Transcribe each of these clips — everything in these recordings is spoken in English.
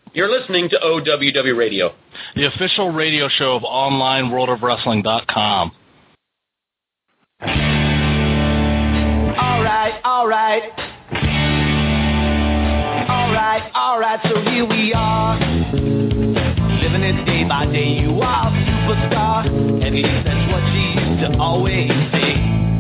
You're listening to OWW Radio, the official radio show of OnlineWorldOfWrestling.com. All right, so here we are, living it day by day. You are a superstar, and that's what she used to always say.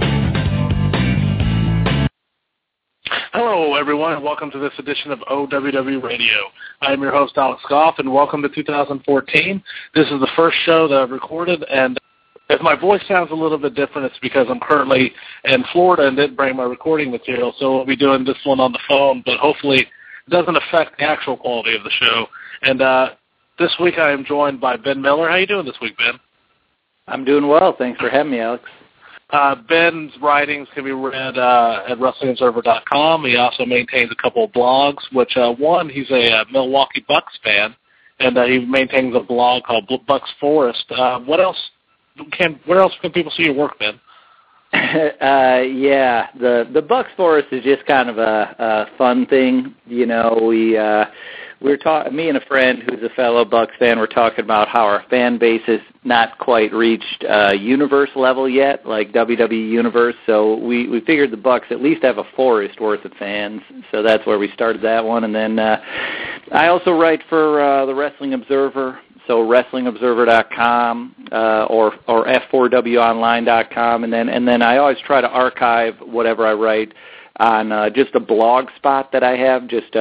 Hello, everyone, and welcome to this edition of OWW Radio. I am your host, Alex Goff, and welcome to 2014. This is the first show that I've recorded, and if my voice sounds a little bit different, it's because I'm currently in Florida and didn't bring my recording material, so we'll be doing this one on the phone, but hopefully it doesn't affect the actual quality of the show. And this week I am joined by Ben Miller. How are you doing this week, Ben? I'm doing well. Thanks for having me, Alex. Ben's writings can be read at WrestlingObserver.com. He also maintains a couple of blogs, which one, he's a Milwaukee Bucks fan, and he maintains a blog called Bucks Forest. Where else can people see your work, Ben? Yeah, the Bucks Forest is just kind of a fun thing. You know, we're talking. Me and a friend who's a fellow Bucks fan, we're talking about how our fan base has not quite reached universe level yet, like WWE Universe. So we figured the Bucks at least have a forest worth of fans. So that's where we started that one. And then I also write for the Wrestling Observer. So WrestlingObserver.com or F4WOnline.com, and then I always try to archive whatever I write on just a blog spot that I have, just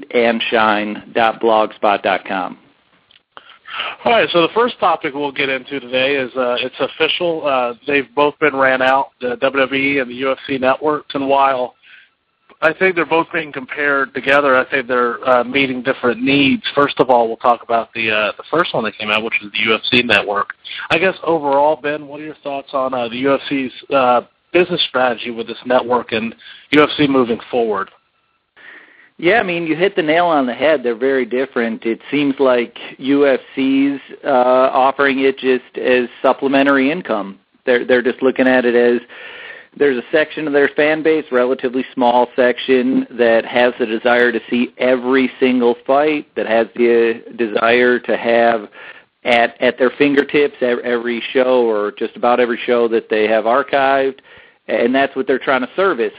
heatandshine.blogspot.com. All right, so the first topic we'll get into today is it's official. They've both been ran out, the WWE and the UFC networks, and while I think they're both being compared together, I think they're meeting different needs. First of all, we'll talk about the first one that came out, which is the UFC network. I guess overall, Ben, what are your thoughts on the UFC's business strategy with this network and UFC moving forward? Yeah, I mean, you hit the nail on the head. They're very different. It seems like UFC's offering it just as supplementary income. They're just looking at it as there's a section of their fan base, relatively small section, that has the desire to see every single fight, that has the desire to have at their fingertips every show or just about every show that they have archived, and that's what they're trying to service.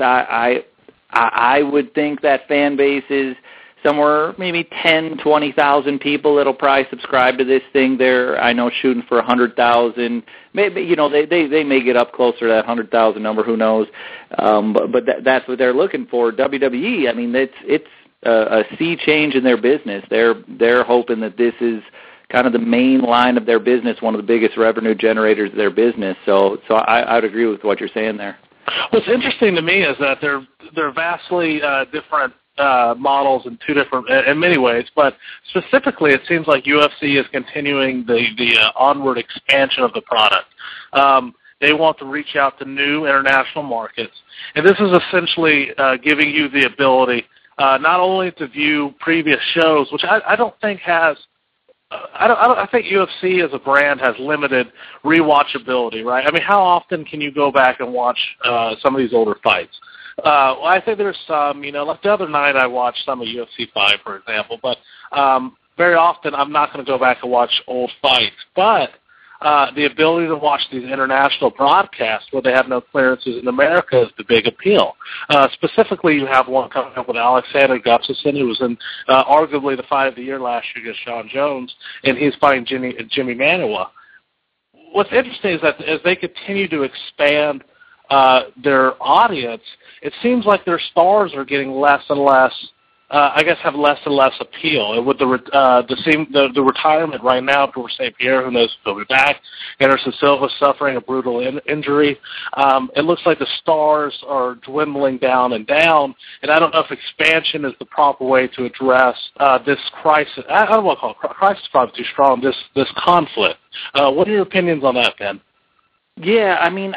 I would think that fan base is somewhere maybe 10, 20,000 people that'll probably subscribe to this thing. They're, I know, shooting for 100,000. Maybe, you know, they may get up closer to that 100,000 number. Who knows? But that's what they're looking for. WWE, I mean, it's a sea change in their business. They're hoping that this is kind of the main line of their business, one of the biggest revenue generators of their business. So I would agree with what you're saying there. What's interesting to me is that they're vastly different models in in many ways, but specifically it seems like UFC is continuing the onward expansion of the product. They want to reach out to new international markets, and this is essentially giving you the ability not only to view previous shows, which I don't think has. I think UFC as a brand has limited rewatchability, right? I mean, how often can you go back and watch some of these older fights? Well, I think there's some, you know, like the other night I watched some of UFC 5, for example, but very often I'm not going to go back and watch old fights. But the ability to watch these international broadcasts where they have no clearances in America is the big appeal. Specifically, you have one coming up with Alexander Gustafsson, who was in arguably the fight of the year last year against Sean Jones, and he's fighting Jimmy Manuwa. What's interesting is that as they continue to expand their audience, it seems like their stars are getting less and less, have less and less appeal. And with the retirement right now for St. Pierre, who knows if he'll be back, Anderson Silva suffering a brutal injury, it looks like the stars are dwindling down and down, and I don't know if expansion is the proper way to address this crisis. I don't want to call it crisis, probably too strong, this conflict. What are your opinions on that, Ben? Yeah, I mean,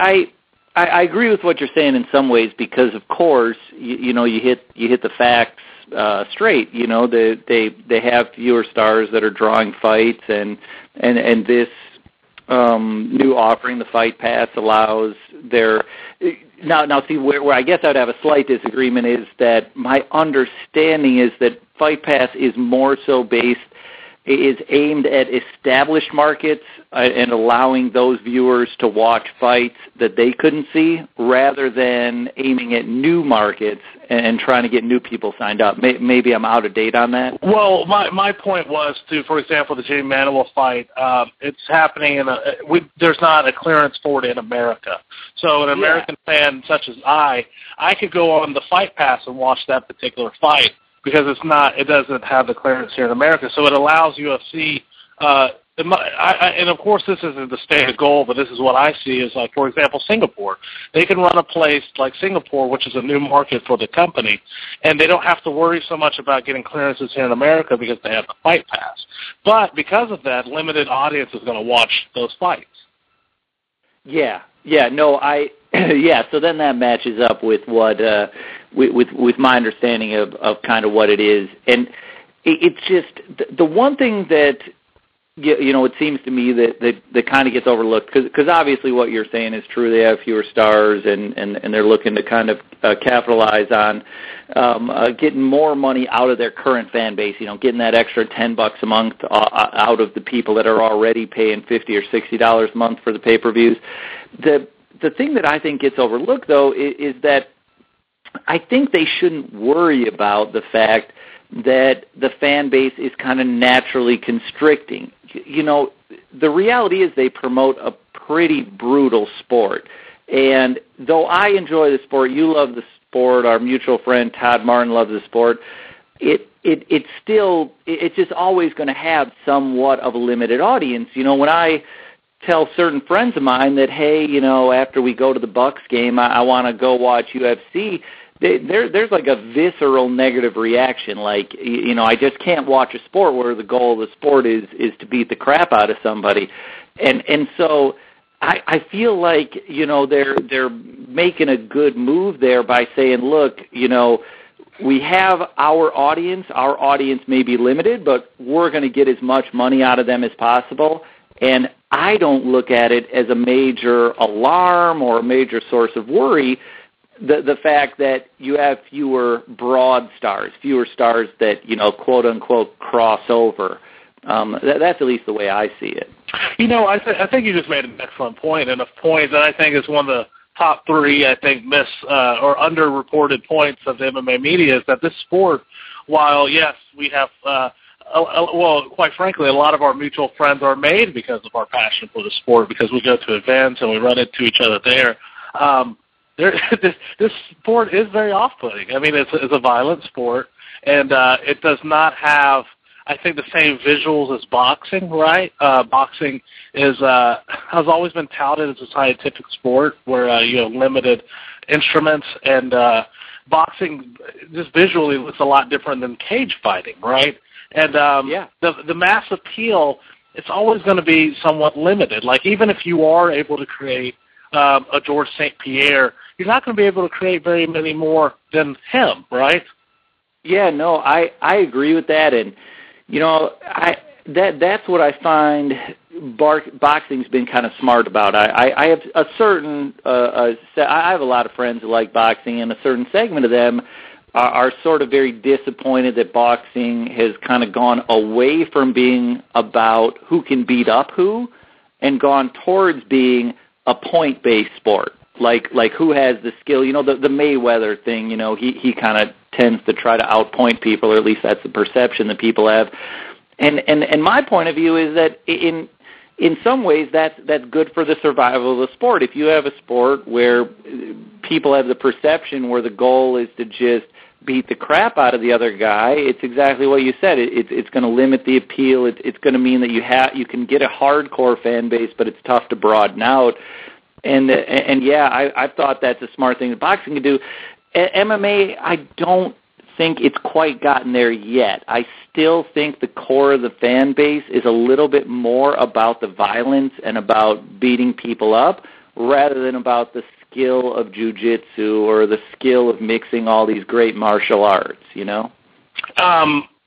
I agree with what you're saying in some ways because, of course, you hit the facts straight. You know, they have fewer stars that are drawing fights, and this new offering, the Fight Pass, allows their now see where I guess I'd have a slight disagreement is that my understanding is that Fight Pass is more so is aimed at established markets and allowing those viewers to watch fights that they couldn't see, rather than aiming at new markets and trying to get new people signed up. Maybe I'm out of date on that. Well, my point was for example, the Jimmy Manuwa fight. It's happening there's not a clearance for it in America. So an American fan such as I could go on the Fight Pass and watch that particular fight, because it doesn't have the clearance here in America. So it allows UFC, and of course this isn't the stated goal, but this is what I see is, like, for example, Singapore. They can run a place like Singapore, which is a new market for the company, and they don't have to worry so much about getting clearances here in America because they have the Fight Pass. But because of that, limited audience is going to watch those fights. So then that matches up with what with my understanding of kind of what it is, and it's just the one thing that it seems to me that kind of gets overlooked, because obviously what you're saying is true. They have fewer stars, and they're looking to kind of capitalize on getting more money out of their current fan base. Getting that extra $10 a month out of the people that are already paying $50 or $60 a month for the pay-per-views. The thing that I think gets overlooked, though, is that I think they shouldn't worry about the fact that the fan base is kind of naturally constricting. The reality is they promote a pretty brutal sport. And though I enjoy the sport, you love the sport, our mutual friend Todd Martin loves the sport, it's just always going to have somewhat of a limited audience. When I tell certain friends of mine that, hey, after we go to the Bucks game, I want to go watch UFC, there's like a visceral negative reaction. Like, I just can't watch a sport where the goal of the sport is to beat the crap out of somebody. And so I feel like, they're making a good move there by saying, look, we have our audience may be limited, but we're going to get as much money out of them as possible. And I don't look at it as a major alarm or a major source of worry, the fact that you have fewer broad stars, fewer stars that, quote-unquote, cross over. That's at least the way I see it. I think you just made an excellent point, and a point that I think is one of the top three, I think, or underreported points of the MMA media is that this sport, while, yes, we have quite frankly, a lot of our mutual friends are made because of our passion for the sport, because we go to events and we run into each other there. This sport is very off-putting. I mean, it's a violent sport, and it does not have, I think, the same visuals as boxing, right? Boxing has always been touted as a scientific sport where you have limited instruments, and boxing just visually looks a lot different than cage fighting, right? And the mass appeal, it's always going to be somewhat limited. Like, even if you are able to create a George St. Pierre, you're not going to be able to create very many more than him, right? Yeah, no, I agree with that. And, that's what I find boxing's been kind of smart about. I have a certain, I have a lot of friends who like boxing, and a certain segment of them are sort of very disappointed that boxing has kind of gone away from being about who can beat up who and gone towards being a point-based sport, like who has the skill. The Mayweather thing, he kind of tends to try to outpoint people, or at least that's the perception that people have. And my point of view is that in some ways that's good for the survival of the sport. If you have a sport where people have the perception where the goal is to just beat the crap out of the other guy, it's exactly what you said. It's going to limit the appeal. It's going to mean that you can get a hardcore fan base, but it's tough to broaden out. And yeah, I thought that's a smart thing that boxing can do. MMA, I don't think it's quite gotten there yet. I still think the core of the fan base is a little bit more about the violence and about beating people up rather than about the skill of jiu-jitsu or the skill of mixing all these great martial arts,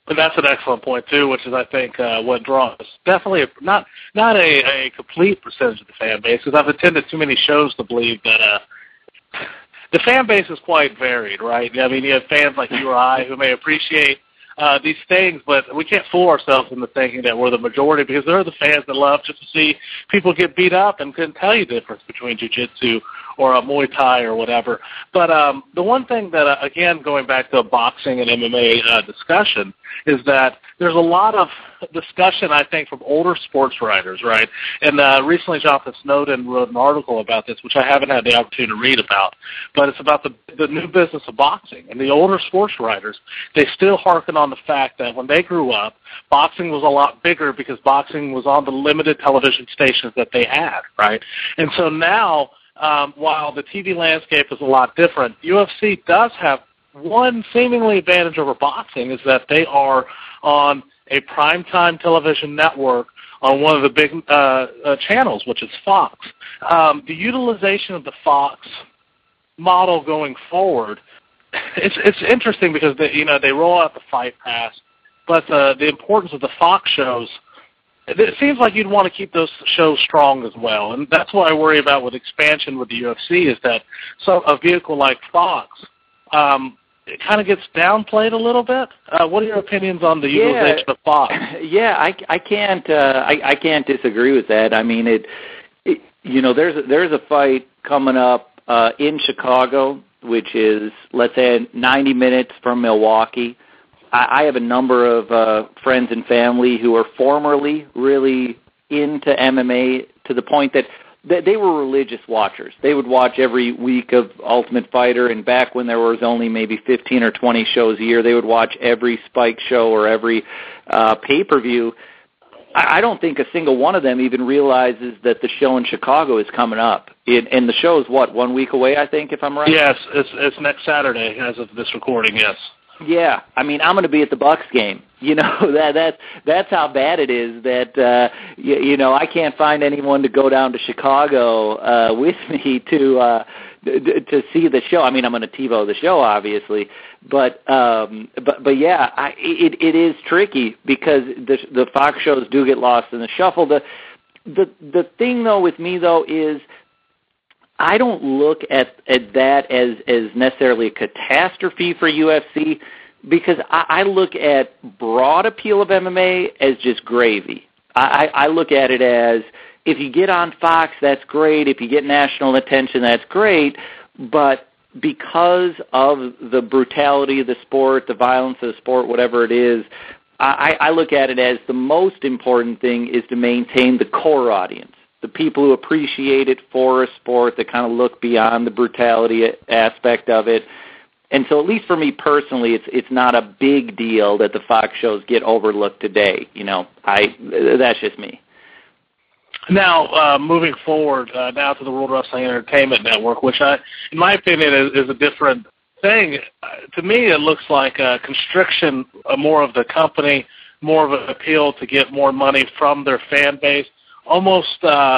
And that's an excellent point too, which is I think what draws definitely not a complete percentage of the fan base, because I've attended too many shows to believe that the fan base is quite varied, right? I mean, you have fans like you or I who may appreciate these things, but we can't fool ourselves into thinking that we're the majority, because there are the fans that love just to see people get beat up and couldn't tell you the difference between jiu-jitsu or a Muay Thai or whatever. But the one thing that, again, going back to boxing and MMA discussion, is that there's a lot of discussion, I think, from older sports writers, right? And recently Jonathan Snowden wrote an article about this, which I haven't had the opportunity to read about, but it's about the new business of boxing. And the older sports writers, they still hearken on the fact that when they grew up, boxing was a lot bigger because boxing was on the limited television stations that they had, right? And so now, while the TV landscape is a lot different, UFC does have one seemingly advantage over boxing, is that they are on a primetime television network on one of the big channels, which is Fox. The utilization of the Fox model going forward, it's interesting because they roll out the Fight Pass, but the importance of the Fox shows, it seems like you'd want to keep those shows strong as well. And that's what I worry about with expansion with the UFC, is that a vehicle like Fox, it kind of gets downplayed a little bit. What are your opinions on the utilization of Fox? Yeah, I can't disagree with that. I mean, there's a fight coming up in Chicago, which is, let's say, 90 minutes from Milwaukee. I have a number of friends and family who are formerly really into MMA, to the point that they were religious watchers. They would watch every week of Ultimate Fighter, and back when there was only maybe 15 or 20 shows a year, they would watch every Spike show or every pay-per-view. I don't think a single one of them even realizes that the show in Chicago is coming up. And the show is, 1 week away, I think, if I'm right? Yes, it's next Saturday as of this recording, yes. Yeah, I mean, I'm going to be at the Bucks game. That's how bad it is that I can't find anyone to go down to Chicago with me to see the show. I mean, I'm going to TiVo the show, obviously, but yeah, it is tricky because the Fox shows do get lost in the shuffle. The thing though with me though is, I don't look at that as necessarily a catastrophe for UFC, because I look at broad appeal of MMA as just gravy. I look at it as, if you get on Fox, that's great. If you get national attention, that's great. But because of the brutality of the sport, the violence of the sport, whatever it is, I look at it as the most important thing is to maintain the core audience. The people who appreciate it for a sport, that kind of look beyond the brutality aspect of it. And so, at least for me personally, it's not a big deal that the Fox shows get overlooked today. That's just me. Now, moving forward, now to the World Wrestling Entertainment Network, which in my opinion is a different thing. To me, it looks like a constriction more of the company, more of an appeal to get more money from their fan base. Almost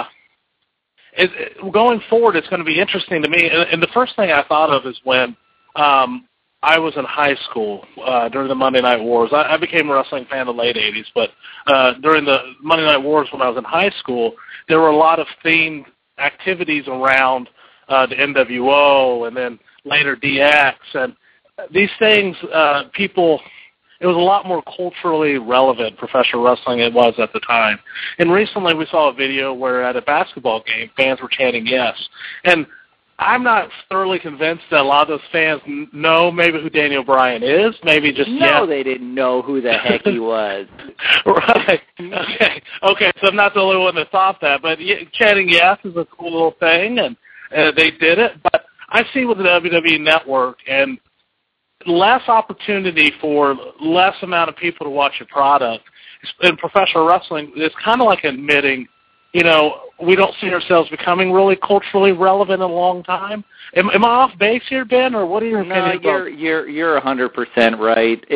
going forward, it's going to be interesting to me. And the first thing I thought of is when I was in high school during the Monday Night Wars. I became a wrestling fan in the late 80s, but during the Monday Night Wars when I was in high school, there were a lot of themed activities around the NWO and then later DX. And these things, it was a lot more culturally relevant, professional wrestling, it was at the time. And recently we saw a video where at a basketball game, fans were chanting yes. And I'm not thoroughly convinced that a lot of those fans know maybe who Daniel Bryan is, maybe just No, they didn't know who the heck he was. Right. Okay, so I'm not the only one that thought that. But chanting yes is a cool little thing, and they did it. But I see with the WWE Network and less opportunity for less amount of people to watch your product. In professional wrestling, it's kind of like admitting, we don't see ourselves becoming really culturally relevant in a long time. Am I off base here, Ben, or what are your opinions? No, you're 100% right.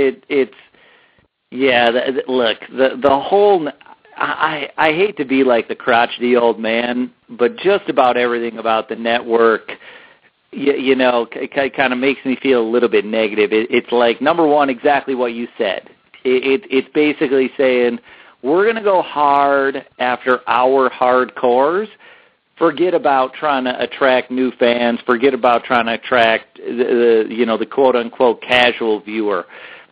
Look, the whole. I hate to be like the crotchety old man, but just about everything about the network, it kind of makes me feel a little bit negative. It's like, number one, exactly what you said. It's basically saying, we're going to go hard after our hardcores. Forget about trying to attract new fans. Forget about trying to attract the quote-unquote casual viewer.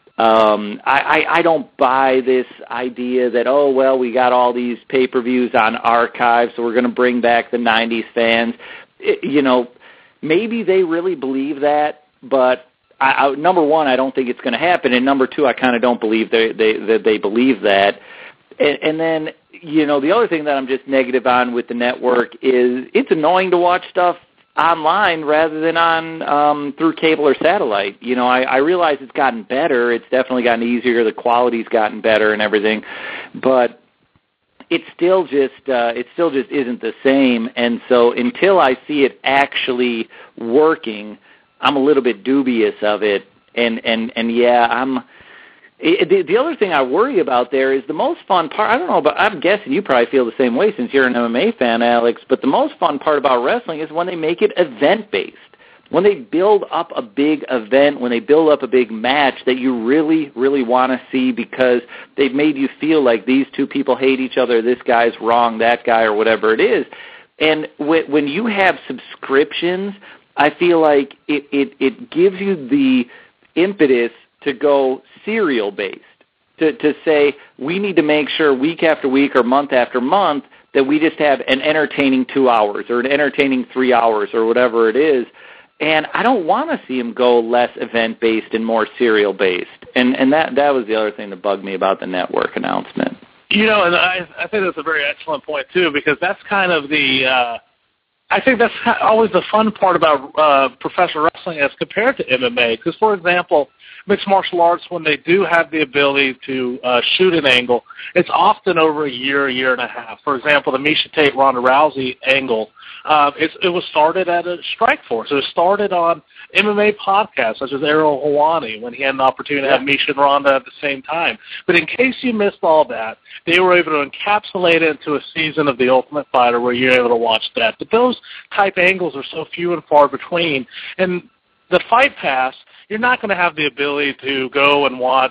I don't buy this idea that, oh, well, we got all these pay-per-views on archive, so we're going to bring back the 90s fans. Maybe they really believe that, but number one, I don't think it's going to happen, and number two, I kind of don't believe that they believe that. And then, the other thing that I'm just negative on with the network is it's annoying to watch stuff online rather than on through cable or satellite. I realize it's gotten better. It's definitely gotten easier. The quality's gotten better and everything, but it still just isn't the same. And so until I see it actually working, I'm a little bit dubious of it. And yeah, the other thing I worry about there is the most fun part. I don't know, but I'm guessing you probably feel the same way since you're an MMA fan, Alex. But the most fun part about wrestling is when they make it event-based, when they build up a big event, when they build up a big match that you really, really want to see because they've made you feel like these two people hate each other, this guy's wrong, that guy, or whatever it is. And when you have subscriptions, I feel like it gives you the impetus to go serial-based, to say we need to make sure week after week or month after month that we just have an entertaining 2 hours or an entertaining 3 hours or whatever it is. And I don't want to see them go less event-based and more serial-based. And that was the other thing that bugged me about the network announcement. And I think that's a very excellent point, too, because that's kind of I think that's always the fun part about professional wrestling as compared to MMA. Because, for example, mixed martial arts, when they do have the ability to shoot an angle, it's often over a year and a half. For example, the Miesha Tate Ronda Rousey angle, it was started at a Strikeforce. It was started on MMA podcasts such as Ariel Helwani when he had an opportunity to have Miesha and Ronda at the same time. But in case you missed all that, they were able to encapsulate it into a season of The Ultimate Fighter where you're able to watch that. But those type angles are so few and far between. And the Fight Pass, you're not going to have the ability to go and watch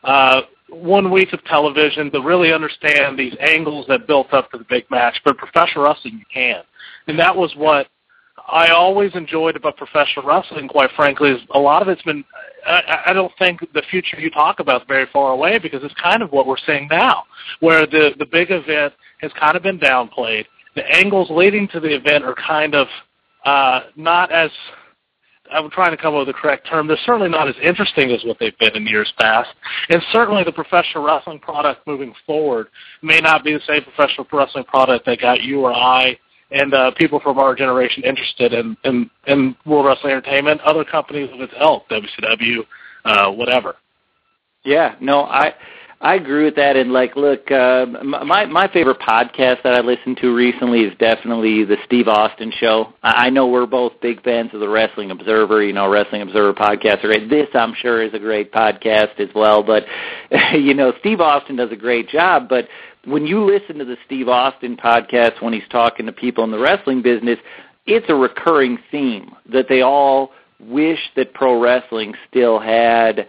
1 week of television to really understand these angles that built up to the big match. But professional wrestling, you can. And that was what I always enjoyed about professional wrestling, quite frankly, is a lot of it's been, I don't think the future you talk about is very far away because it's kind of what we're seeing now, where the big event has kind of been downplayed. The angles leading to the event are kind of not as, I'm trying to come up with the correct term, they're certainly not as interesting as what they've been in years past. And certainly the professional wrestling product moving forward may not be the same professional wrestling product that got you or I and people from our generation interested in World Wrestling Entertainment, other companies of its ilk, WCW, whatever. Yeah, no, I agree with that. And, look, my favorite podcast that I listened to recently is definitely the Steve Austin Show. I know we're both big fans of the Wrestling Observer. Wrestling Observer podcasts are great. This, I'm sure, is a great podcast as well. But, Steve Austin does a great job. But when you listen to the Steve Austin podcast when he's talking to people in the wrestling business, it's a recurring theme that they all wish that pro wrestling still had,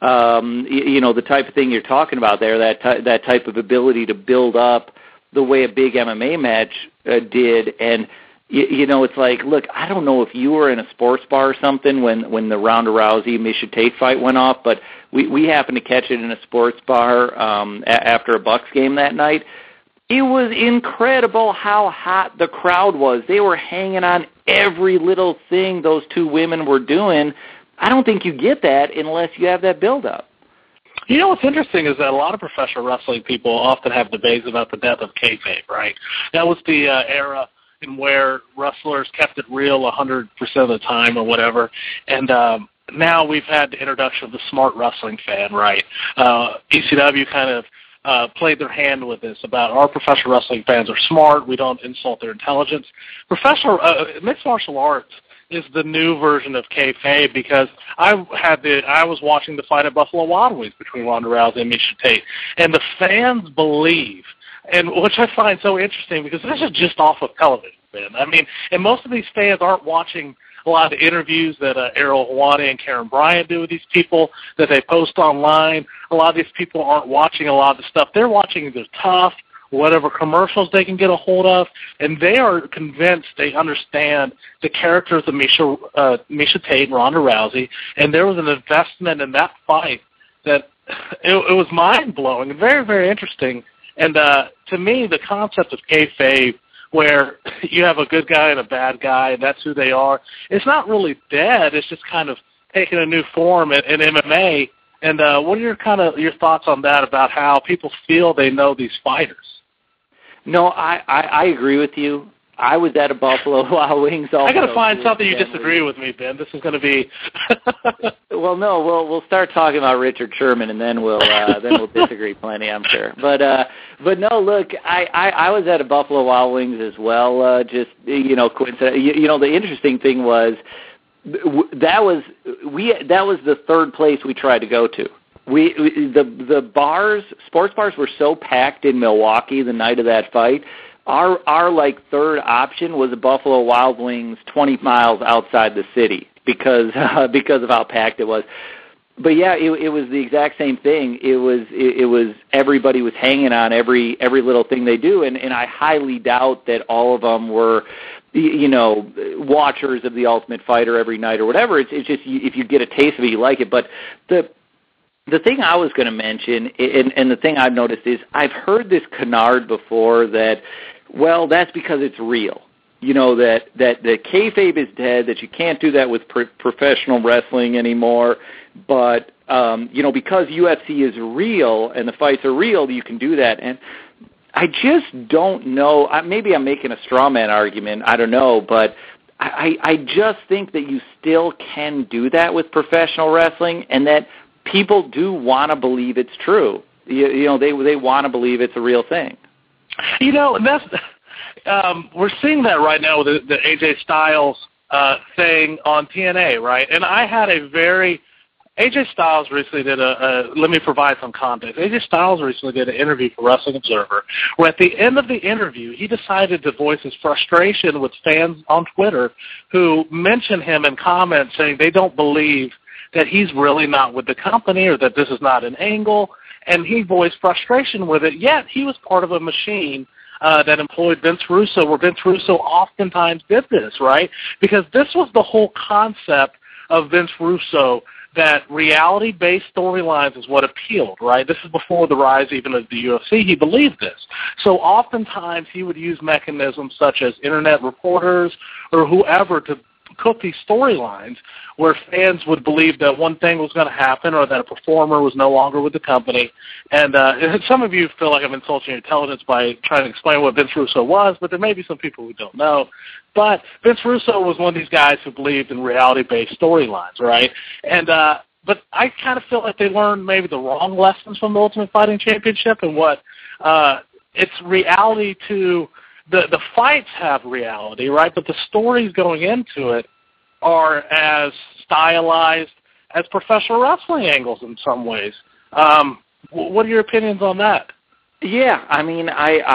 the type of thing you're talking about there, that type of ability to build up the way a big MMA match did. And, it's like, look, I don't know if you were in a sports bar or something when the Ronda Rousey-Miesha Tate fight went off, but we happened to catch it in a sports bar after a Bucks game that night. It was incredible how hot the crowd was. They were hanging on every little thing those two women were doing. I don't think you get that unless you have that build-up. What's interesting is that a lot of professional wrestling people often have debates about the death of kayfabe, right? That was the era in where wrestlers kept it real 100% of the time or whatever. And now we've had the introduction of the smart wrestling fan, right? ECW kind of played their hand with this about our professional wrestling fans are smart. We don't insult their intelligence. Mixed martial arts is the new version of kayfabe because I was watching the fight at Buffalo Wild Wings between Ronda Rousey and Miesha Tate, and the fans believe, and which I find so interesting because this is just off of television, man. I mean, and most of these fans aren't watching a lot of the interviews that Ariel Helwani and Karen Bryant do with these people that they post online. A lot of these people aren't watching a lot of the stuff. They're watching the tough, whatever commercials they can get a hold of, and they are convinced they understand the characters of Miesha Tate and Ronda Rousey, and there was an investment in that fight that it was mind-blowing and very, very interesting. And to me, the concept of kayfabe, where you have a good guy and a bad guy, and that's who they are, it's not really dead. It's just kind of taking a new form in MMA. And what are your thoughts on that, about how people feel they know these fighters? No, I agree with you. I was at a Buffalo Wild Wings also. I got to find something you disagree with me, Ben. This is going to be. Well, no, we'll start talking about Richard Sherman, and then we'll disagree plenty, I'm sure. But no, look, I was at a Buffalo Wild Wings as well. Just coincident. The interesting thing was that was the third place we tried to go to. The bars, sports bars, were so packed in Milwaukee the night of that fight. Our third option was a Buffalo Wild Wings 20 miles outside the city because of how packed it was. But yeah, it was the exact same thing. It was everybody was hanging on every little thing they do, and I highly doubt that all of them were watchers of The Ultimate Fighter every night or whatever. It's just if you get a taste of it, you like it. But the thing I was going to mention, and the thing I've noticed is I've heard this canard before that, well, that's because it's real. That kayfabe is dead, that you can't do that with professional wrestling anymore. But, because UFC is real and the fights are real, you can do that. And I just don't know. Maybe I'm making a straw man argument. I don't know. But I just think that you still can do that with professional wrestling, and that people do want to believe it's true. They want to believe it's a real thing. That's we're seeing that right now with the AJ Styles thing on TNA, right? And I had AJ Styles recently did let me provide some context. AJ Styles recently did an interview for Wrestling Observer, where at the end of the interview, he decided to voice his frustration with fans on Twitter who mentioned him in comments saying they don't believe that he's really not with the company, or that this is not an angle, and he voiced frustration with it, yet he was part of a machine that employed Vince Russo, where Vince Russo oftentimes did this, right? Because this was the whole concept of Vince Russo, that reality-based storylines is what appealed, right? This is before the rise even of the UFC. He believed this. So oftentimes he would use mechanisms such as internet reporters or whoever to cook these storylines where fans would believe that one thing was going to happen, or that a performer was no longer with the company. And some of you feel like I'm insulting your intelligence by trying to explain what Vince Russo was, but there may be some people who don't know. But Vince Russo was one of these guys who believed in reality-based storylines, right? And but I kind of feel like they learned maybe the wrong lessons from the Ultimate Fighting Championship, and what it's reality to the fights have reality, right? But the stories going into it are as stylized as professional wrestling angles in some ways. What are your opinions on that? Yeah, I mean,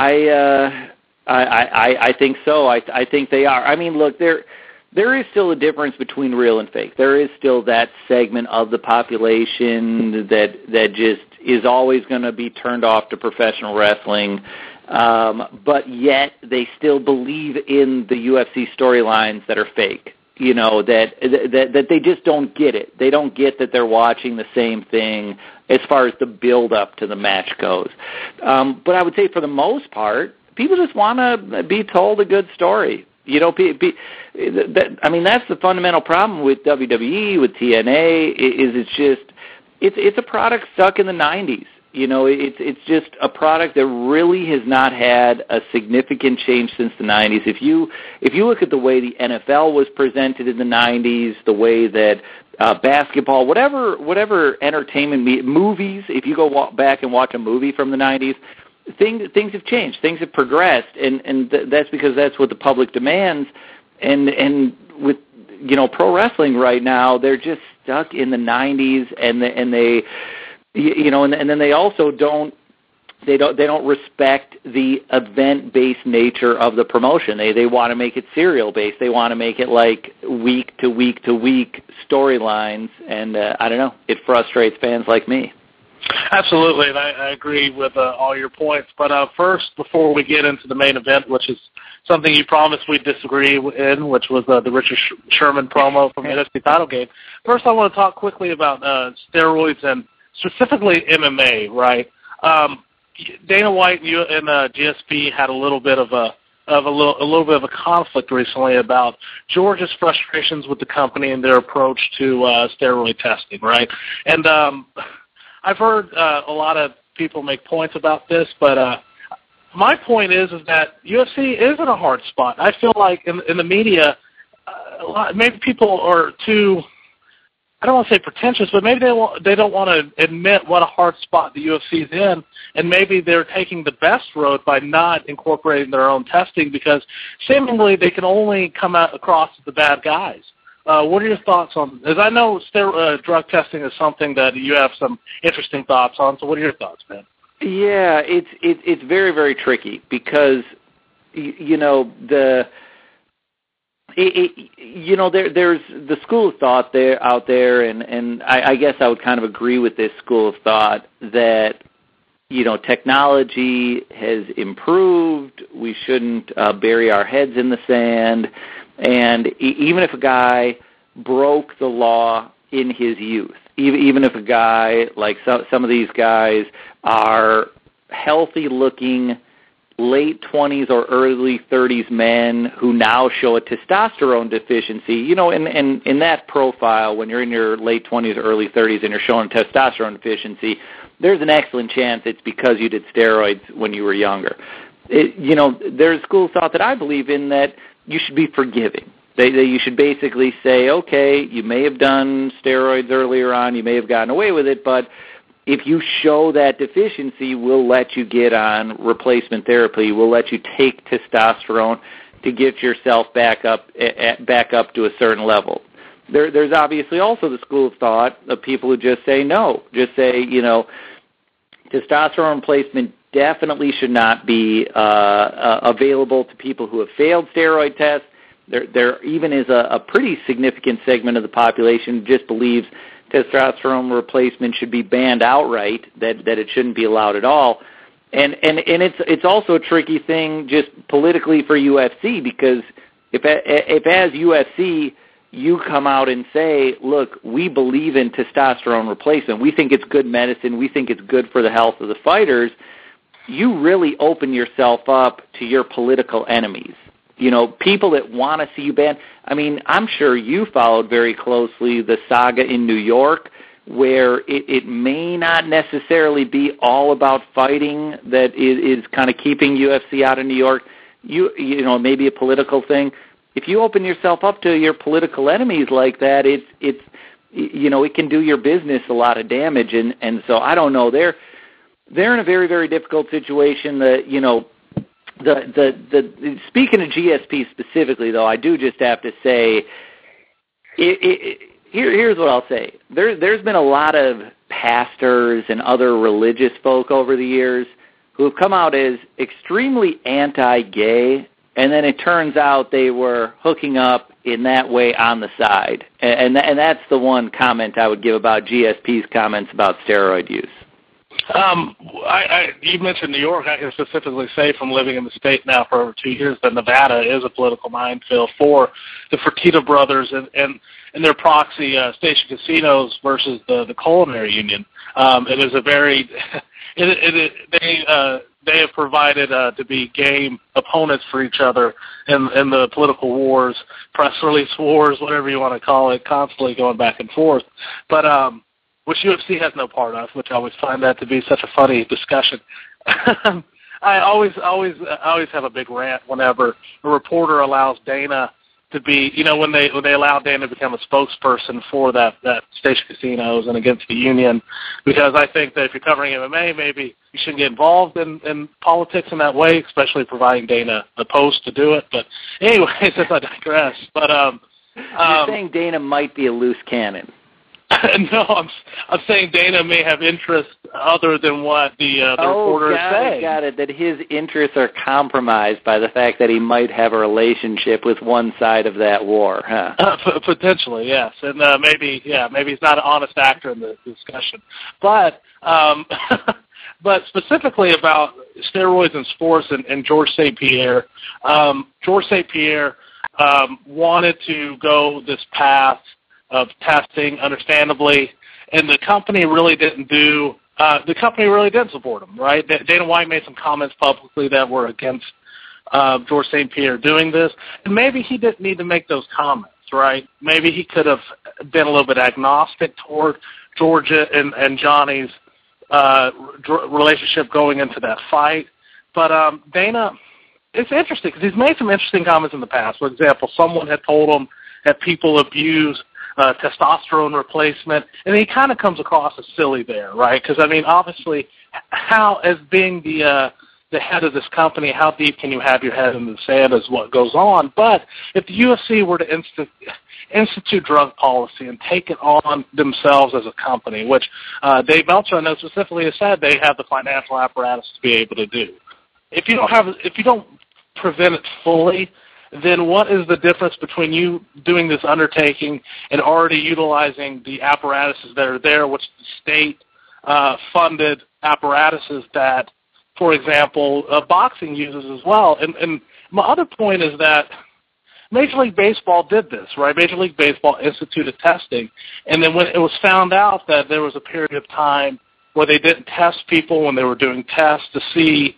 I think so. I think they are. I mean, look, there is still a difference between real and fake. There is still that segment of the population that just is always going to be turned off to professional wrestling. But yet they still believe in the UFC storylines that are fake. That they just don't get it. They don't get that they're watching the same thing as far as the build-up to the match goes. But I would say for the most part, people just want to be told a good story. That's the fundamental problem with WWE, with TNA, is it's a product stuck in the 90s. It's just a product that really has not had a significant change since the 90s. If you look at the way the NFL was presented in the 90s, the way that basketball, whatever entertainment, movies, if you go back and watch a movie from the 90s, things have changed. Things have progressed, and that's because that's what the public demands. And with pro wrestling right now, they're just stuck in the 90s, and they. And then they also don't They don't respect the event-based nature of the promotion. They want to make it serial-based. They want to make it like week-to-week-to-week storylines, and I don't know. It frustrates fans like me. Absolutely, and I agree with all your points. But first, before we get into the main event, which is something you promised we'd disagree in, which was the Richard Sherman promo from the NFC title game, first I want to talk quickly about steroids and specifically MMA, right? Dana White and GSP had a little bit of a conflict recently about George's frustrations with the company and their approach to steroid testing, right? And I've heard a lot of people make points about this, but my point is that UFC is in a hard spot. I feel like in the media, maybe people are too, I don't want to say pretentious, but maybe they don't want to admit what a hard spot the UFC is in, and maybe they're taking the best road by not incorporating their own testing because seemingly they can only come out across as the bad guys. What are your thoughts on? As I know, drug testing is something that you have some interesting thoughts on. So, what are your thoughts, man? Yeah, it's very, very tricky because there's the school of thought out there, and I guess I would kind of agree with this school of thought that technology has improved. We shouldn't bury our heads in the sand. And even if a guy broke the law in his youth, even if a guy, like some of these guys, are healthy-looking, late 20s or early 30s men who now show a testosterone deficiency, in that profile, when you're in your late 20s or early 30s and you're showing testosterone deficiency, there's an excellent chance it's because you did steroids when you were younger. There's school of thought that I believe in that you should be forgiving. You should basically say, okay, you may have done steroids earlier on, you may have gotten away with it, but if you show that deficiency, we'll let you get on replacement therapy. We'll let you take testosterone to get yourself back up to a certain level. There's obviously also the school of thought of people who just say no. Just say, testosterone replacement definitely should not be available to people who have failed steroid tests. There even is a pretty significant segment of the population who just believes testosterone replacement should be banned outright, that it shouldn't be allowed at all. And it's also a tricky thing just politically for UFC because if as UFC you come out and say, look, we believe in testosterone replacement, we think it's good medicine, we think it's good for the health of the fighters, you really open yourself up to your political enemies. People that want to see you banned. I mean, I'm sure you followed very closely the saga in New York where it may not necessarily be all about fighting that is kind of keeping UFC out of New York. Maybe a political thing. If you open yourself up to your political enemies like that, it can do your business a lot of damage. And so I don't know. They're in a very, very difficult situation that, speaking of GSP specifically, though, I do just have to say, here's what I'll say. There's been a lot of pastors and other religious folk over the years who have come out as extremely anti-gay, and then it turns out they were hooking up in that way on the side. And that's the one comment I would give about GSP's comments about steroid use. You mentioned New York. I can specifically say from living in the state now for over 2 years that Nevada is a political minefield for the Fertitta brothers and their proxy station casinos versus the culinary union. It is a very they have provided to be game opponents for each other in the political wars, press release wars, whatever you want to call it, constantly going back and forth. But which UFC has no part of, which I always find that to be such a funny discussion. I always have a big rant whenever a reporter allows Dana to be, when they allow Dana to become a spokesperson for that station casinos and against the union, because I think that if you're covering MMA, maybe you shouldn't get involved in politics in that way, especially providing Dana the post to do it. But anyways, as I digress. But you're saying Dana might be a loose cannon. No, I'm saying Dana may have interests other than what the reporter is saying. Got it. That his interests are compromised by the fact that he might have a relationship with one side of that war, huh? Potentially, yes, and maybe he's not an honest actor in the discussion, but but specifically about steroids in sports and George St. Pierre. George St. Pierre wanted to go this path of testing, understandably, and the company really didn't support him, right? Dana White made some comments publicly that were against George St. Pierre doing this, and maybe he didn't need to make those comments, right? Maybe he could have been a little bit agnostic toward Georgia and Johnny's relationship going into that fight. But Dana, it's interesting because he's made some interesting comments in the past. For example, someone had told him that people abuse testosterone replacement, and he kind of comes across as silly there, right? Because, I mean, obviously, how, as being the head of this company, how deep can you have your head in the sand is what goes on. But if the UFC were to institute drug policy and take it on themselves as a company, which Dave Meltzer, I know specifically has said they have the financial apparatus to be able to do. If you don't prevent it fully, then what is the difference between you doing this undertaking and already utilizing the apparatuses that are there, which the state funded apparatuses that, for example, boxing uses as well? And my other point is that Major League Baseball did this, right? Major League Baseball instituted testing, and then when it was found out that there was a period of time where they didn't test people when they were doing tests to see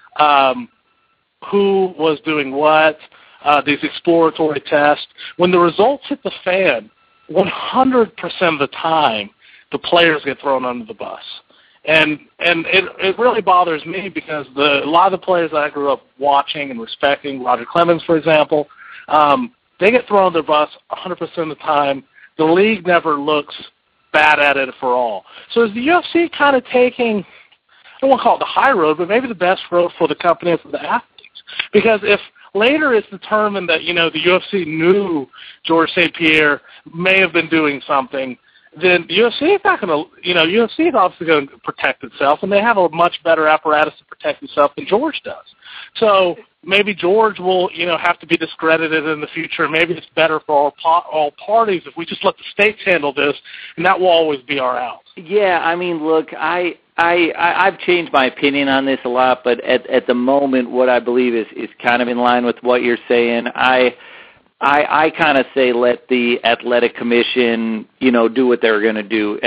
who was doing what, these exploratory tests, when the results hit the fan, 100% of the time, the players get thrown under the bus. And it really bothers me because a lot of the players that I grew up watching and respecting, Roger Clemens, for example, they get thrown under the bus 100% of the time. The league never looks bad at it for all. So is the UFC kind of taking, I don't want to call it the high road, but maybe the best road for the company and for the athletes? Because if later it's determined that, the UFC knew George St. Pierre may have been doing something, then the UFC is not going to, UFC is obviously going to protect itself, and they have a much better apparatus to protect itself than George does. So maybe George will, have to be discredited in the future. Maybe it's better for all parties if we just let the states handle this, and that will always be our out. Yeah, I mean, look, I've changed my opinion on this a lot, but at the moment, what I believe is kind of in line with what you're saying. I kind of say let the athletic commission, do what they're going to do.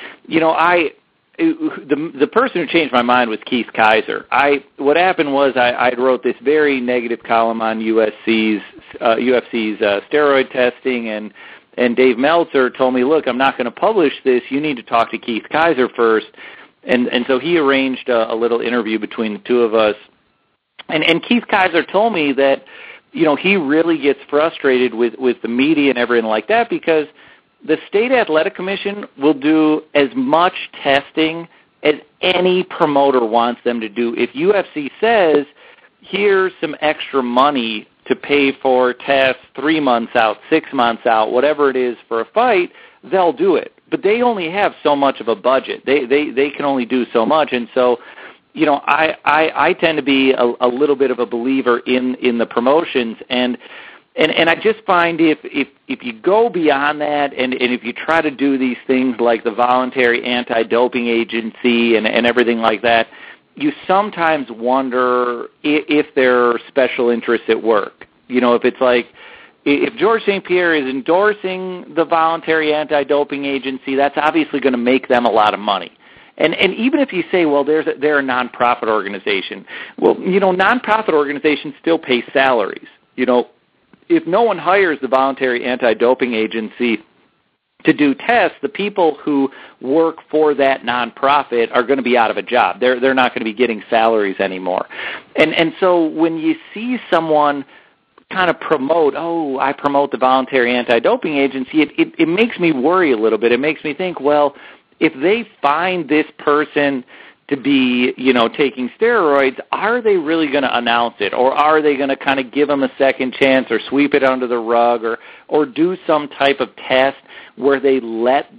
The person who changed my mind was Keith Kaiser. What happened was I wrote this very negative column on UFC's steroid testing, and Dave Meltzer told me, look, I'm not going to publish this. You need to talk to Keith Kaiser first. And so he arranged a little interview between the two of us. And Keith Kaiser told me that, he really gets frustrated with the media and everything like that because the State Athletic Commission will do as much testing as any promoter wants them to do. If UFC says, here's some extra money to pay for tests 3 months out, 6 months out, whatever it is for a fight, they'll do it. But they only have so much of a budget. They can only do so much. And so, I tend to be a little bit of a believer in the promotions. And I just find if you go beyond that and if you try to do these things like the voluntary anti-doping agency and everything like that, you sometimes wonder if there are special interests at work. If it's like, if George St. Pierre is endorsing the voluntary anti-doping agency, that's obviously going to make them a lot of money. And even if you say, well, they're a nonprofit organization, well, nonprofit organizations still pay salaries. If no one hires the voluntary anti-doping agency to do tests, the people who work for that nonprofit are going to be out of a job. They're not going to be getting salaries anymore. And so when you see someone kind of promote, I promote the voluntary anti-doping agency, it makes me worry a little bit. It makes me think, well, if they find this person to be, taking steroids, are they really going to announce it? Or are they going to kind of give them a second chance or sweep it under the rug or do some type of test where they let the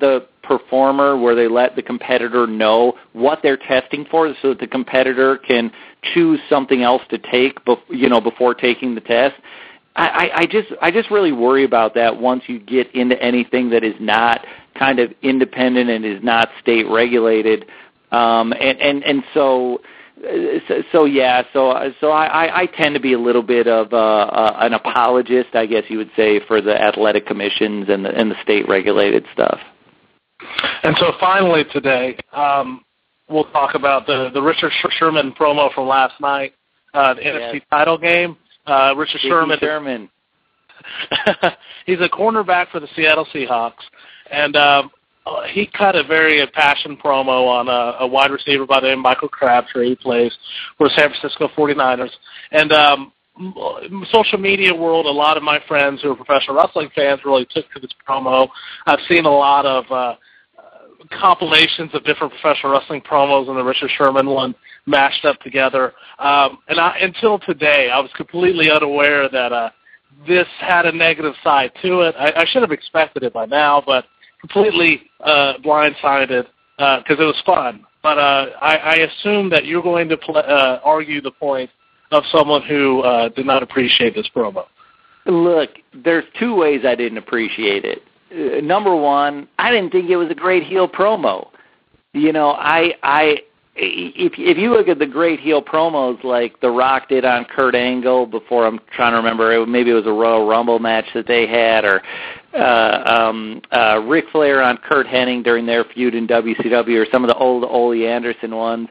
performer where they let the competitor know what they're testing for so that the competitor can choose something else to take, before taking the test. I just really worry about that once you get into anything that is not kind of independent and is not state regulated. So I tend to be a little bit of an apologist, I guess you would say, for the athletic commissions and the state regulated stuff. And so finally today, we'll talk about the Richard Sherman promo from last night, the NFC title game. Richard Sherman. He's a cornerback for the Seattle Seahawks, and he cut a very impassioned promo on a wide receiver by the name of Michael Crabtree, who plays for the San Francisco 49ers. And social media world, a lot of my friends who are professional wrestling fans really took to this promo. I've seen a lot of compilations of different professional wrestling promos and the Richard Sherman one mashed up together. Until today, I was completely unaware that this had a negative side to it. I should have expected it by now, but completely blindsided because it was fun. But I assume that you're going to argue the point of someone who did not appreciate this promo. Look, there's two ways I didn't appreciate it. Number one, I didn't think it was a great heel promo. If you look at the great heel promos like The Rock did on Kurt Angle before, I'm trying to remember, maybe it was a Royal Rumble match that they had, or Ric Flair on Kurt Hennig during their feud in WCW, or some of the old Ole Anderson ones.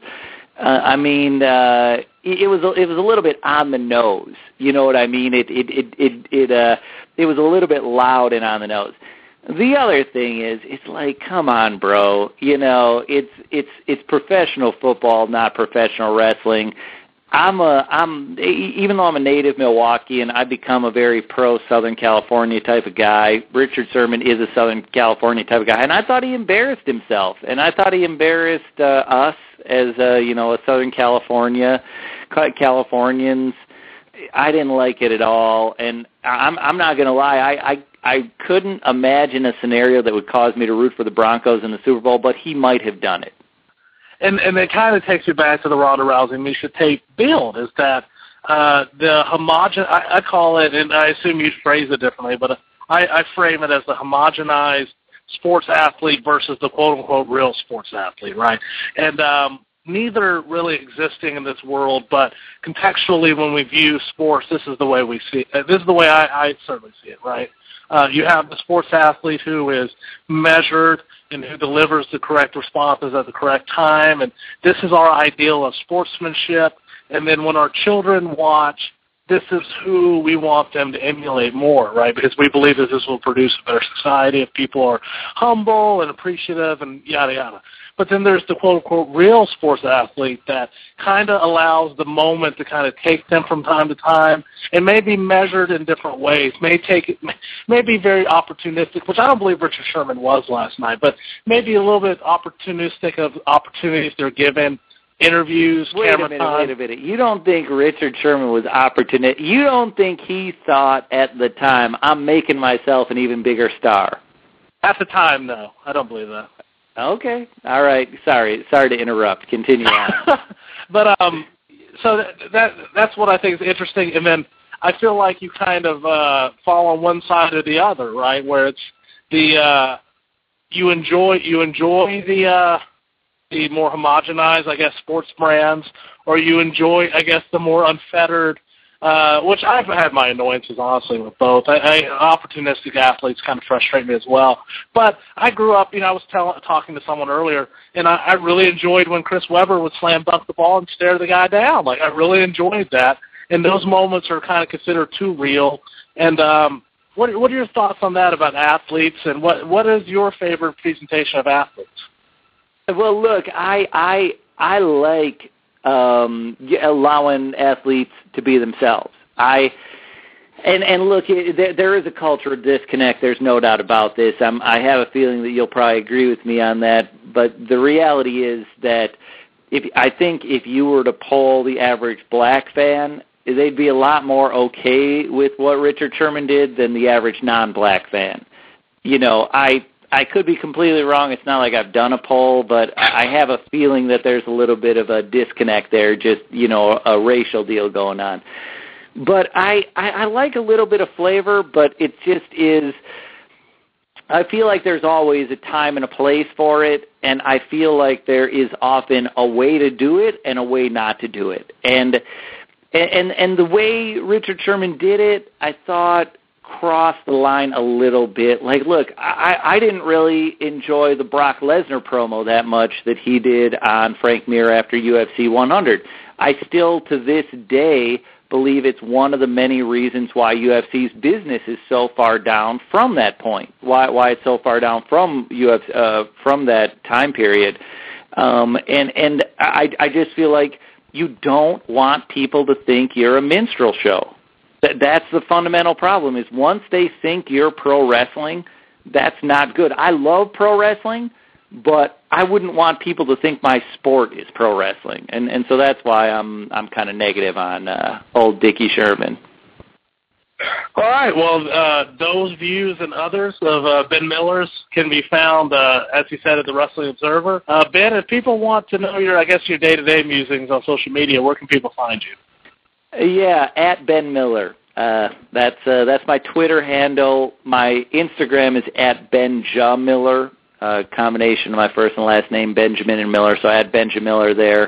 It was a little bit on the nose. You know what I mean? It was a little bit loud and on the nose. The other thing is, it's like, come on, bro. It's professional football, not professional wrestling. Even though I'm a native Milwaukeean, I've become a very pro Southern California type of guy. Richard Sherman is a Southern California type of guy, and I thought he embarrassed himself, and I thought he embarrassed us as a Southern Californians. I didn't like it at all, and I'm not going to lie. I couldn't imagine a scenario that would cause me to root for the Broncos in the Super Bowl, but he might have done it. And it kind of takes you back to the Ronda Rousey Miesha Tate build, is that the I call it, and I assume you'd phrase it differently, but I frame it as the homogenized sports athlete versus the quote-unquote real sports athlete, right? And neither really existing in this world, but contextually when we view sports, this is the way we see it. This is the way I certainly see it, right? You have the sports athlete who is measured and who delivers the correct responses at the correct time, and this is our ideal of sportsmanship. And then when our children watch, this is who we want them to emulate more, right? Because we believe that this will produce a better society if people are humble and appreciative and yada, yada. But then there's the quote-unquote real sports athlete that kind of allows the moment to kind of take them from time to time and may be measured in different ways, may be very opportunistic, which I don't believe Richard Sherman was last night, but maybe a little bit opportunistic of opportunities they're given, interviews, camera time. Wait a minute. You don't think Richard Sherman was opportunistic? You don't think he thought at the time, I'm making myself an even bigger star? At the time, no. I don't believe that. Okay. All right. Sorry to interrupt. Continue on. But so that's what I think is interesting. And then I feel like you kind of fall on one side or the other, right? Where it's the you enjoy the more homogenized, I guess, sports brands, or you enjoy, I guess, the more unfettered. Which I've had my annoyances, honestly, with both. Opportunistic athletes kind of frustrate me as well. But I grew up, I was talking to someone earlier, and I really enjoyed when Chris Webber would slam dunk the ball and stare the guy down. Like, I really enjoyed that. And those moments are kind of considered too real. And what are your thoughts on that about athletes, and what is your favorite presentation of athletes? Well, look, I like allowing athletes to be themselves. And look, there is a cultural disconnect. There's no doubt about this. I have a feeling that you'll probably agree with me on that. But the reality is that I think if you were to poll the average black fan, they'd be a lot more okay with what Richard Sherman did than the average non-black fan. I I could be completely wrong. It's not like I've done a poll, but I have a feeling that there's a little bit of a disconnect there, just, a racial deal going on. But I like a little bit of flavor, but it just is, I feel like there's always a time and a place for it, and I feel like there is often a way to do it and a way not to do it. And the way Richard Sherman did it, I thought crossed the line a little bit. Like, look, I didn't really enjoy the Brock Lesnar promo that much that he did on Frank Mir after UFC 100. I still, to this day, believe it's one of the many reasons why UFC's business is so far down from that point, why it's so far down from from that time period. And I just feel like you don't want people to think you're a minstrel show. That's the fundamental problem, is once they think you're pro wrestling, that's not good. I love pro wrestling, but I wouldn't want people to think my sport is pro wrestling. And so that's why I'm kind of negative on old Dickie Sherman. All right. Well, those views and others of Ben Miller's can be found, as he said, at the Wrestling Observer. Ben, if people want to know your day-to-day musings on social media, where can people find you? Yeah, at Ben Miller. That's my Twitter handle. My Instagram is at BenjaMiller, combination of my first and last name, Benjamin and Miller. So at BenjaMiller there.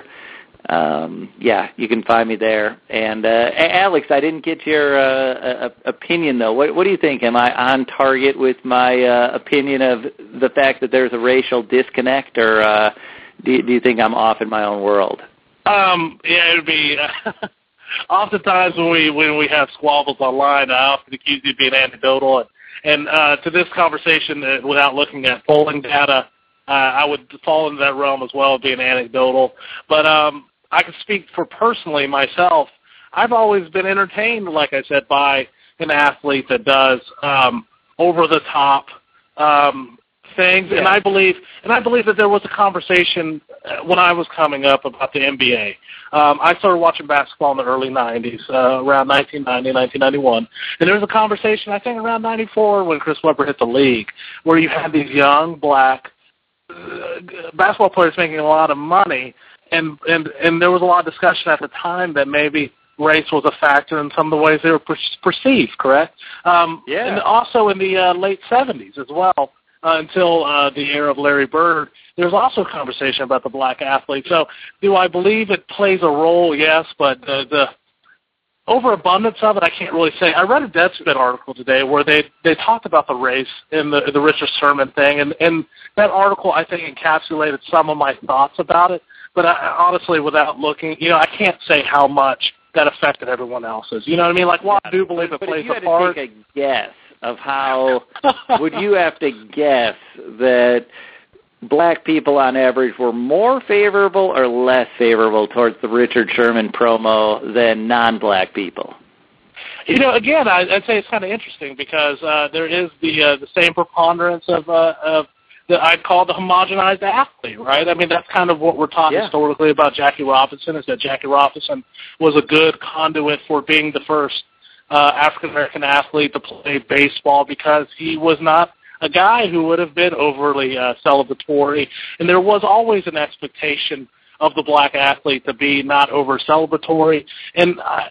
Yeah, you can find me there. And Alex, I didn't get your opinion though. What do you think? Am I on target with my opinion of the fact that there's a racial disconnect, or do you think I'm off in my own world? Yeah, it would be. Oftentimes when we have squabbles online, I often accuse you of being anecdotal. And to this conversation, without looking at polling data, I would fall into that realm as well, being anecdotal. But I can speak for personally myself. I've always been entertained, like I said, by an athlete that does over-the-top things. Yeah. And I believe that there was a conversation when I was coming up about the NBA. I started watching basketball in the early 90s, around 1990, 1991. And there was a conversation, I think, around 94 when Chris Webber hit the league, where you had these young black basketball players making a lot of money. And there was a lot of discussion at the time that maybe race was a factor in some of the ways they were perceived, correct? Yeah. And also in the late 70s as well. Until the era of Larry Bird, there's also a conversation about the black athlete. So do I believe it plays a role? Yes, but the overabundance of it, I can't really say. I read a Deadspin article today where they talked about the race in the Richard Sherman thing, and that article, I think, encapsulated some of my thoughts about it. But honestly, without looking, I can't say how much that affected everyone else's. You know what I mean? Like, well, I do believe it plays a part. But if you had to take a guess of how would you have to guess that black people on average were more favorable or less favorable towards the Richard Sherman promo than non-black people? Again, I'd say it's kind of interesting because there is the same preponderance of that I'd call the homogenized athlete, right? I mean, that's kind of what we're taught historically about Jackie Robinson, is that Jackie Robinson was a good conduit for being the first African-American athlete to play baseball, because he was not a guy who would have been overly celebratory. And there was always an expectation of the black athlete to be not over celebratory. And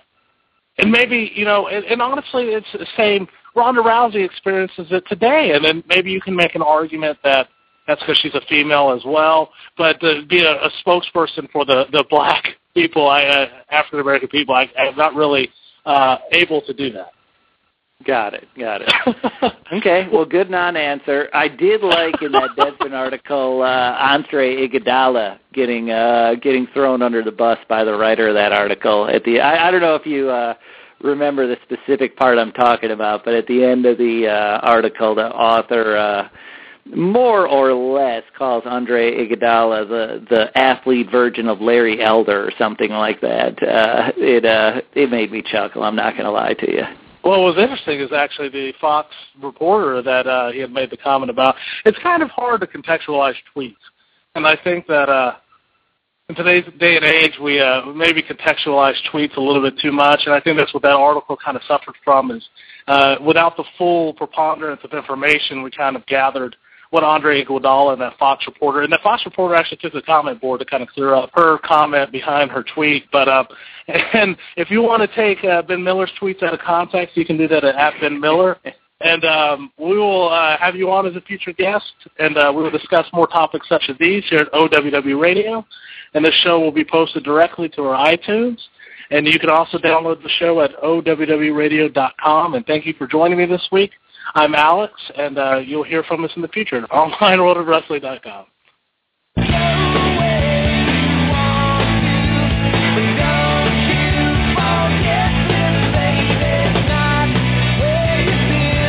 maybe, and honestly, it's the same. Ronda Rousey experiences it today. And then maybe you can make an argument that that's because she's a female as well. But to be a spokesperson for the black people, African-American people, I'm not really able to do that. Got it. Okay, well, good non-answer. I did like in that Deadspin article Andre Iguodala getting thrown under the bus by the writer of that article. I don't know if you remember the specific part I'm talking about, but at the end of the article, the author more or less calls Andre Iguodala the athlete version of Larry Elder or something like that. It made me chuckle, I'm not going to lie to you. Well, what was interesting is actually the Fox reporter that he had made the comment about. It's kind of hard to contextualize tweets. And I think that in today's day and age, we maybe contextualize tweets a little bit too much. And I think that's what that article kind of suffered from, is without the full preponderance of information we kind of gathered what Andre Iguodala and that Fox reporter, and that Fox reporter actually took the comment board to kind of clear up her comment behind her tweet. But and if you want to take Ben Miller's tweets out of context, you can do that at Ben Miller. And we will have you on as a future guest, and we will discuss more topics such as these here at OWW Radio. And this show will be posted directly to our iTunes. And you can also download the show at OWWRadio.com. And thank you for joining me this week. I'm Alex, and you'll hear from us in the future at OnlineWorldOfWrestling.com.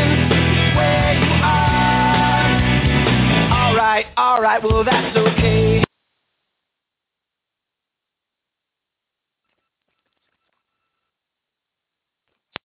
All right, well, that's okay.